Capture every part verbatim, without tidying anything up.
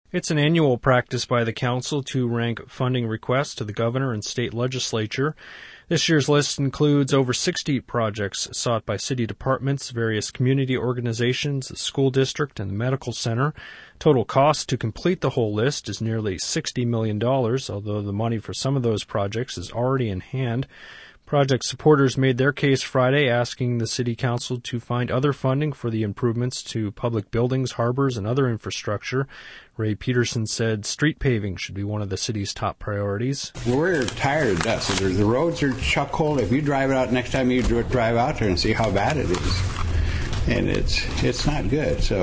It's an annual practice by the council to rank funding requests to the governor and state legislature. This year's list includes over sixty projects sought by city departments, various community organizations, the school district, and the medical center. Total cost to complete the whole list is nearly sixty million dollars, although the money for some of those projects is already in hand. Project supporters made their case Friday, asking the city council to find other funding for the improvements to public buildings, harbors, and other infrastructure. Ray Peterson said street paving should be one of the city's top priorities. We're tired of dust. The roads are chock-full. If you drive it out next time you drive out there and see how bad it is, and it's it's not good. So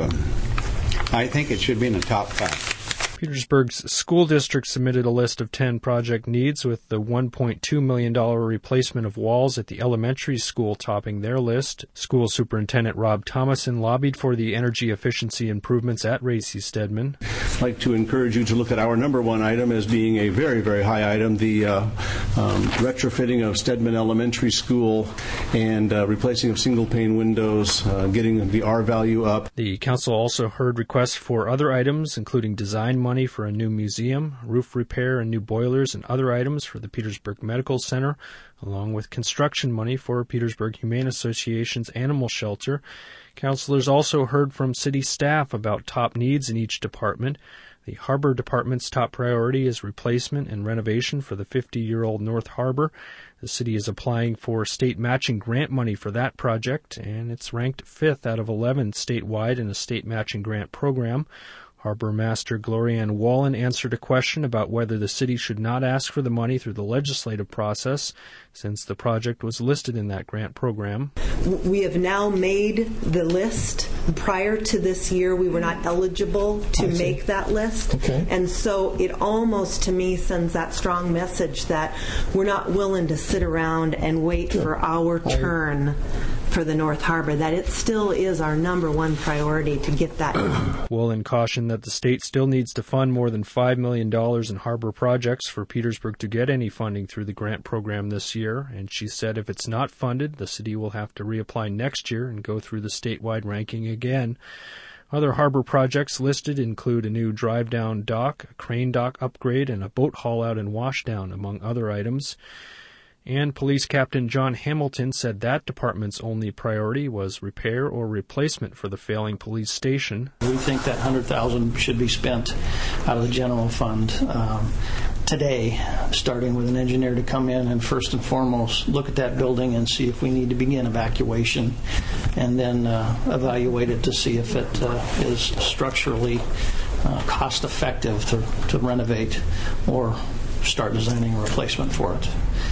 I think it should be in the top five. Petersburg's school district submitted a list of ten project needs, with the one point two million dollars replacement of walls at the elementary school topping their list. School Superintendent Rob Thomason lobbied for the energy efficiency improvements at Racy Stedman. I'd like to encourage you to look at our number one item as being a very, very high item, the uh, um, retrofitting of Stedman Elementary School and uh, replacing of single-pane windows, uh, getting the R value up. The council also heard requests for other items, including design money for a new museum, roof repair and new boilers, and other items for the Petersburg Medical Center, along with construction money for Petersburg Humane Association's animal shelter. Councilors also heard from city staff about top needs in each department. The Harbor Department's top priority is replacement and renovation for the fifty-year-old North Harbor. The city is applying for state matching grant money for that project, and it's ranked fifth out of eleven statewide in a state matching grant program. Harbor Master Glorianne Wallen answered a question about whether the city should not ask for the money through the legislative process, since the project was listed in that grant program. We have now made the list. Prior to this year, we were not eligible to make that list. Okay. And so it almost, to me, sends that strong message that we're not willing to sit around and wait sure. for our turn for the North Harbor, that it still is our number one priority to get that done. Wallen cautioned that the state still needs to fund more than five million dollars in harbor projects for Petersburg to get any funding through the grant program this year, and she said if it's not funded, the city will have to reapply next year and go through the statewide ranking again. Other harbor projects listed include a new drive-down dock, a crane dock upgrade, and a boat haul-out and washdown, among other items. And Police Captain John Hamilton said that department's only priority was repair or replacement for the failing police station. We think that one hundred thousand dollars should be spent out of the general fund um, today, starting with an engineer to come in and first and foremost look at that building and see if we need to begin evacuation, and then uh, evaluate it to see if it uh, is structurally uh, cost effective to, to renovate or start designing a replacement for it.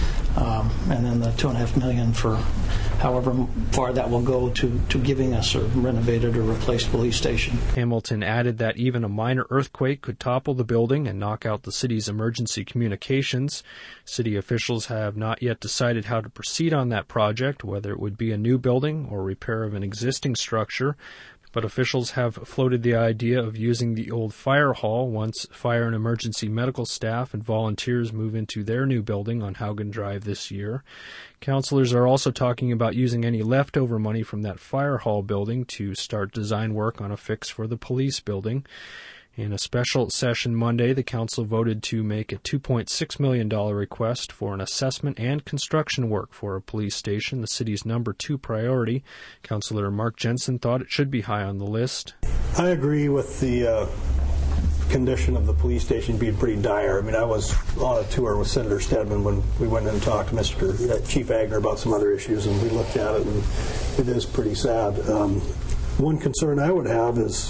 Um, and then the two and a half million for however far that will go to, to giving us a renovated or replaced police station. Hamilton added that even a minor earthquake could topple the building and knock out the city's emergency communications. City officials have not yet decided how to proceed on that project, whether it would be a new building or repair of an existing structure. But officials have floated the idea of using the old fire hall once fire and emergency medical staff and volunteers move into their new building on Haugen Drive this year. Councilors are also talking about using any leftover money from that fire hall building to start design work on a fix for the police building. In a special session Monday, the council voted to make a two point six million dollars request for an assessment and construction work for a police station, the city's number two priority. Councilor Mark Jensen thought it should be high on the list. I agree with the uh, condition of the police station being pretty dire. I mean, I was on a tour with Senator Stedman when we went in and talked to Mister Chief Agner about some other issues, and we looked at it, and it is pretty sad. Um, one concern I would have is,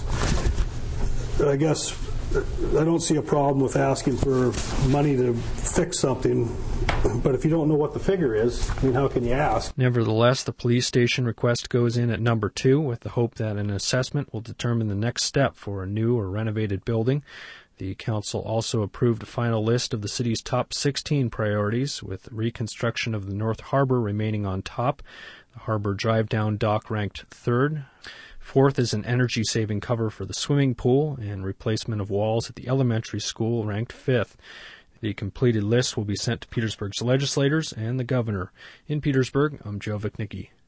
I guess I don't see a problem with asking for money to fix something, but if you don't know what the figure is, I mean, how can you ask? Nevertheless, the police station request goes in at number two with the hope that an assessment will determine the next step for a new or renovated building. The council also approved a final list of the city's top sixteen priorities, with reconstruction of the North Harbor remaining on top. The Harbor Drive-Down Dock ranked third. Fourth is an energy-saving cover for the swimming pool, and replacement of walls at the elementary school ranked fifth. The completed list will be sent to Petersburg's legislators and the governor. In Petersburg, I'm Joe Vichnicki.